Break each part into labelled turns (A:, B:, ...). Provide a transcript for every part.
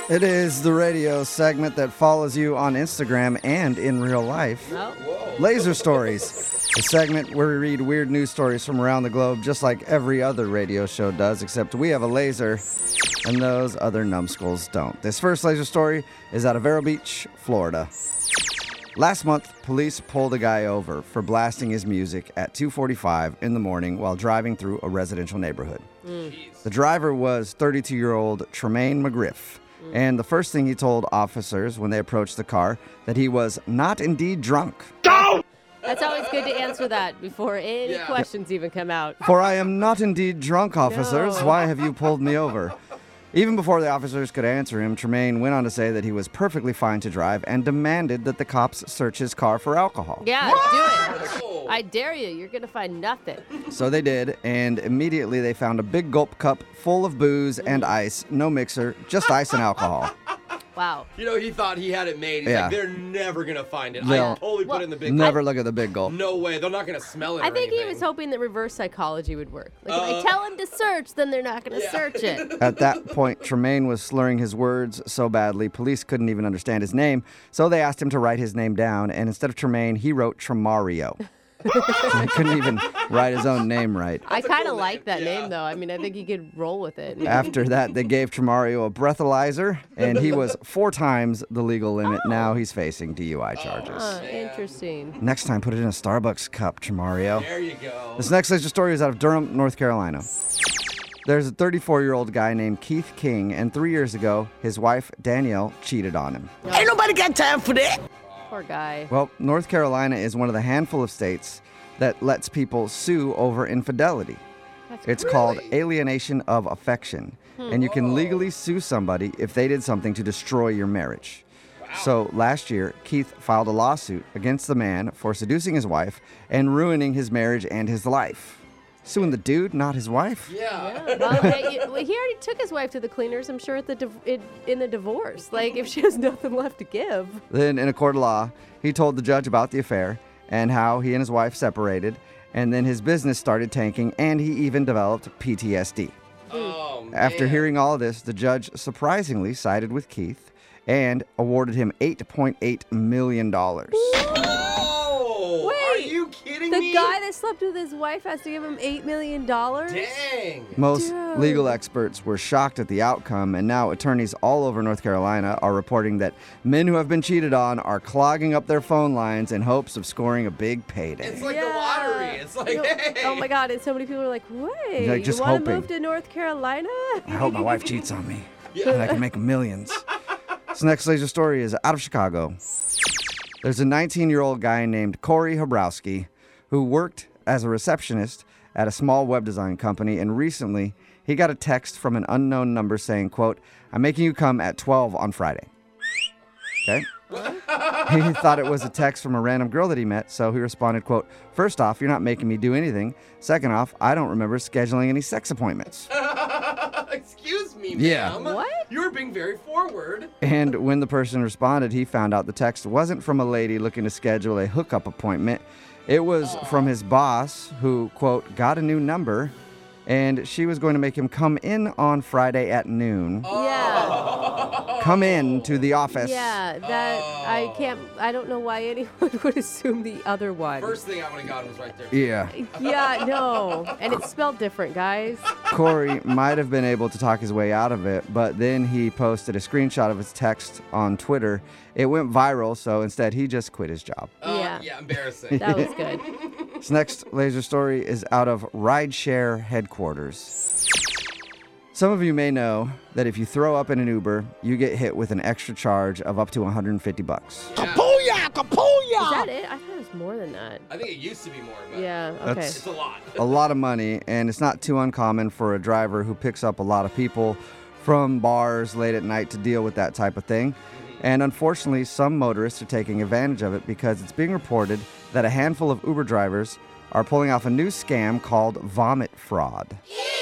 A: It is the radio segment that follows you on Instagram and in real life.
B: Oh.
A: Laser Stories, the segment where we read weird news stories from around the globe, just like every other radio show does, except we have a laser and those other numbskulls don't. This first laser story is out of Vero Beach, Florida. Last month, police pulled a guy over for blasting his music at 2:45 in the morning while driving through a residential neighborhood. The driver was 32-year-old Tremaine McGriff, and the first thing he told officers when they approached the car that he was not indeed drunk.
B: That's always good to answer that before any questions even come out.
A: For I am not indeed drunk, officers.
B: No.
A: Why have you pulled me over? Even before the officers could answer him, Tremaine went on to say that he was perfectly fine to drive and demanded that the cops search his car for alcohol.
B: Yeah, do it. I dare you. You're going to find nothing.
A: So they did, and immediately they found a big gulp cup full of booze and ice, no mixer, just ice and alcohol.
B: Wow.
C: You know, he thought he had it made. He's like, they're never going to find it.
A: They'll
C: I totally put it in the big
A: Never look at the big gulp.
C: No way. They're not going to smell it
B: I
C: or
B: think he
C: anything.
B: was hoping that reverse psychology would work. Like, if I tell him to search, then they're not going to search it.
A: At that point, Tremaine was slurring his words so badly, police couldn't even understand his name, so they asked him to write his name down, and instead of Tremaine, he wrote Tremario. He couldn't even write his own name right.
B: I kind of like that name, though. I mean, I think he could roll with it.
A: After that, they gave Tremario a breathalyzer, and he was 4 times the legal limit. Now he's facing DUI charges.
B: Interesting.
A: Next time, put it in a Starbucks cup, Tremario.
C: There you go.
A: This next laser story is out of Durham, North Carolina. There's a 34-year-old guy named Keith King, and 3 years ago, his wife, Danielle, cheated on him.
D: Ain't nobody got time for that.
B: Poor guy.
A: Well, North Carolina is one of the handful of states that lets people sue over infidelity. It's called alienation of affection, and you can legally sue somebody if they did something to destroy your marriage. So last year, Keith filed a lawsuit against the man for seducing his wife and ruining his marriage and his life. Suing the dude, not his wife?
C: Yeah.
B: Well, hey, he already took his wife to the cleaners, I'm sure, at in the divorce. Like, if she has nothing left to give.
A: Then, in a court of law, he told the judge about the affair and how he and his wife separated, and then his business started tanking, and he even developed PTSD.
C: Oh, man.
A: After hearing all of this, the judge surprisingly sided with Keith and awarded him $8.8 million.
C: Oh, are
B: Wait,
C: you kidding
B: The
C: me?
B: guy that slept with his wife has to give him $8 million?
C: Dang.
A: Most
B: Dude.
A: legal experts were shocked at the outcome, and now attorneys all over North Carolina are reporting that men who have been cheated on are clogging up their phone lines in hopes of scoring a big payday.
C: It's like the lottery. It's like, hey.
B: Oh my God! And so many people are like, "Wait,
A: Like, just
B: you want to
A: hoping.
B: move to North Carolina?"
A: I hope my wife cheats on me, and I can make millions. This next laser story is out of Chicago. There's a 19-year-old guy named Corey Habrowski who worked as a receptionist at a small web design company, and recently he got a text from an unknown number saying, quote, "I'm making you come at 12 on Friday." Okay? He thought it was a text from a random girl that he met, so he responded, quote, "First off, you're not making me do anything. Second off, I don't remember scheduling any sex appointments."
C: Excuse me,
A: Yeah.
C: ma'am.
B: What?
C: You were being very forward.
A: And when the person responded, he found out the text wasn't from a lady looking to schedule a hookup appointment. It was from his boss who, quote, "got a new number," and she was going to make him come in on Friday at noon.
B: Yeah,
A: Come in to the office.
B: yeah. That I can't. I don't know why anyone would assume the other one.
C: First thing I would have gotten was right there.
A: Yeah.
B: Yeah, no. And it's spelled different, guys.
A: Corey might have been able to talk his way out of it, but then he posted a screenshot of his text on Twitter. It went viral, so instead he just quit his job.
B: Yeah.
C: Embarrassing.
B: That was good.
A: This next laser story is out of Rideshare headquarters. Some of you may know that if you throw up in an Uber, you get hit with an extra charge of up to $150.
D: Kapooyah! Kapooyah!
B: Is that it? I thought it was more than that.
C: I think it used to be more, but
B: Yeah, okay.
A: That's-
C: it's a lot.
A: A lot of money, and it's not too uncommon for a driver who picks up a lot of people from bars late at night to deal with that type of thing. And unfortunately, some motorists are taking advantage of it because it's being reported that a handful of Uber drivers are pulling off a new scam called vomit fraud.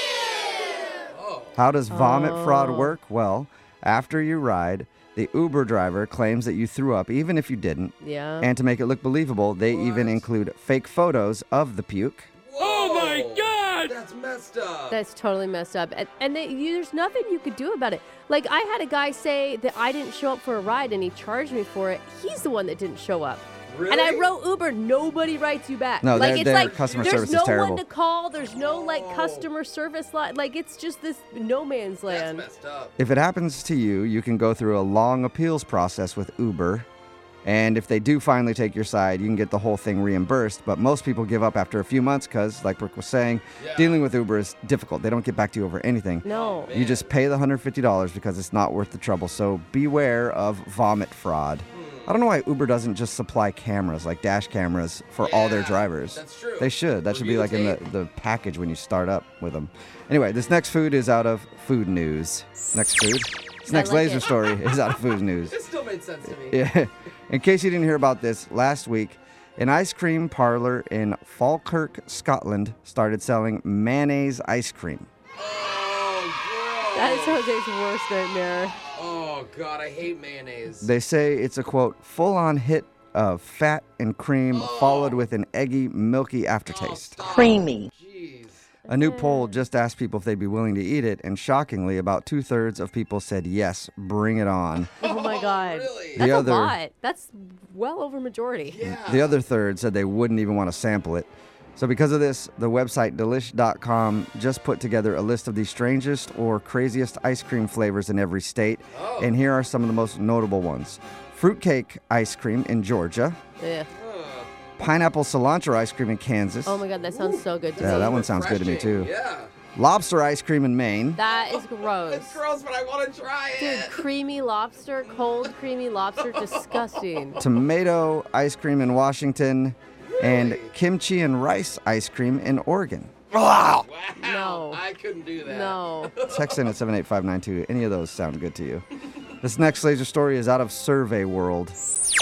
A: How does vomit fraud work? Well, after you ride, the Uber driver claims that you threw up even if you didn't.
B: Yeah.
A: And to make it look believable, they even include fake photos of the puke.
C: Oh my God! That's messed up.
B: That's totally messed up. And there's nothing you could do about it. Like, I had a guy say that I didn't show up for a ride and he charged me for it. He's the one that didn't show up.
C: Really?
B: And I wrote Uber. Nobody writes you back.
A: No,
B: like,
A: their customer service is
B: there's no
A: terrible.
B: one to call. There's no, customer service line. Like, it's just this no man's land.
C: That's messed up.
A: If it happens to you, you can go through a long appeals process with Uber. And if they do finally take your side, you can get the whole thing reimbursed. But most people give up after a few months because, like Brooke was saying, dealing with Uber is difficult. They don't get back to you over anything.
B: No.
A: You just pay the $150 because it's not worth the trouble. So beware of vomit fraud. I don't know why Uber doesn't just supply cameras, like dash cameras, for all their drivers.
C: That's true.
A: They should. That should be like in the package when you start up with them. Anyway, this next food is out of food news. Next food? This next
B: like
A: laser
B: it.
A: story is out of food news.
C: It still made sense to me.
A: Yeah. In case you didn't hear about this, last week, an ice cream parlor in Falkirk, Scotland, started selling mayonnaise ice cream.
C: Oh,
B: That is Jose's worst nightmare.
C: Oh, God, I hate mayonnaise.
A: They say it's a, quote, full-on hit of fat and cream followed with an eggy, milky aftertaste.
D: Creamy.
C: Jeez.
A: A new poll just asked people if they'd be willing to eat it, and shockingly, about 2/3 of people said yes, bring it on.
B: Oh, my God.
C: Really?
B: That's
A: The
B: a
A: other-
B: lot. That's well over majority.
C: Yeah.
A: The other third said they wouldn't even want to sample it. So because of this, the website Delish.com just put together a list of the strangest or craziest ice cream flavors in every state.
C: Oh.
A: And here are some of the most notable ones. Fruitcake ice cream in Georgia.
B: Yeah.
A: Pineapple cilantro ice cream in Kansas.
B: Oh, my God. That sounds so good to
A: Yeah,
B: me.
A: that one sounds good to me,
C: Refreshing.
A: too.
C: Yeah.
A: Lobster ice cream in Maine.
B: That is gross.
C: It's gross, but I want to try
B: Dude,
C: it.
B: creamy lobster, cold creamy lobster, disgusting.
A: Tomato ice cream in Washington. And kimchi and rice ice cream in Oregon.
C: Wow.
B: No.
C: I couldn't do that.
B: No.
A: Text in at 78592. Any of those sound good to you? This next laser story is out of Survey World.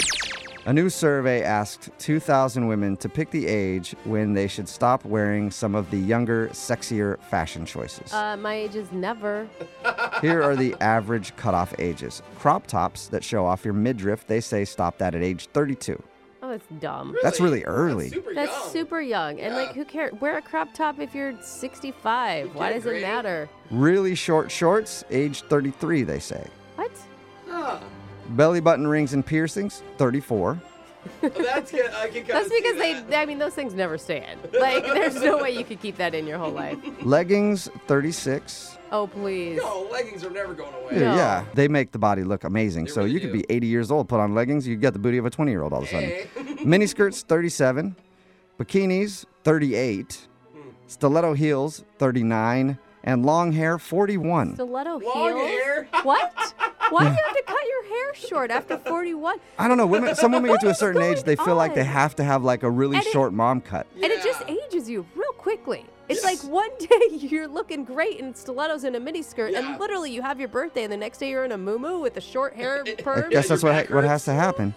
A: A new survey asked 2,000 women to pick the age when they should stop wearing some of the younger, sexier fashion choices.
B: My age is never.
A: Here are the average cutoff ages. Crop tops that show off your midriff, they say stop that at age 32.
B: Oh, that's dumb.
A: That's really early.
C: That's super
B: That's
C: young.
B: super young. And,
C: Yeah.
B: who cares? Wear a crop top if you're 65. Why
C: get
B: does
C: great.
B: it matter?
A: Really short shorts, age 33, they say.
B: What?
C: Huh.
A: Belly button rings and piercings, 34.
C: That's good. I can kind
B: That's
C: of see
B: because
C: that.
B: those things never stand. Like, there's no way you could keep that in your whole life.
A: Leggings, 36.
B: Oh, please.
C: No, leggings are never going away.
B: No.
A: Yeah, they make the body look amazing.
C: They
A: So
C: really
A: you could
C: do.
A: be 80 years old, put on leggings, you get the booty of a 20-year-old all of a sudden.
C: Hey.
A: Mini skirts, 37. Bikinis, 38. Stiletto heels, 39. And long hair, 41.
B: Stiletto
C: Long
B: heels?
C: hair?
B: What? Why do you have to cut your hair short after 41?
A: I don't know. Some women get to a
B: What is
A: certain age, they feel like they
B: going
A: have to have like a really
B: And it-
A: short mom cut.
B: And it just
C: Yeah.
B: ages you real quickly. It's
C: Yes.
B: like one day you're looking great in stilettos and a miniskirt,
C: Yeah.
B: and literally you have your birthday, and the next day you're in a muumuu with a short hair perm.
A: I guess that's
C: your
A: what
C: back
A: what
C: hurts.
A: has to happen.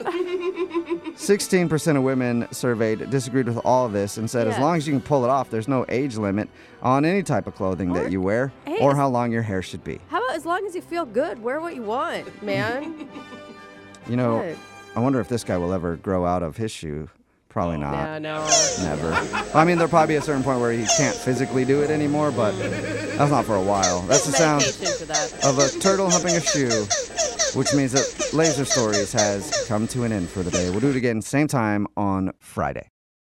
A: 16% of women surveyed disagreed with all of this and said as
B: Yeah.
A: long as you can pull it off, there's no age limit on any type of clothing that you wear
B: Hey,
A: or
B: it's-
A: how long your hair should be.
B: How about as long as you feel good, wear what you want, man?
A: You know,
B: What?
A: I wonder if this guy will ever grow out of his shoe. Probably not.
B: Yeah, no.
A: Never. I mean, there'll probably be a certain point where he can't physically do it anymore, but that's not for a while. That's the sound
B: Medication for that.
A: of a turtle humping a shoe, which means that Laser Stories has come to an end for the day. We'll do it again same time on Friday.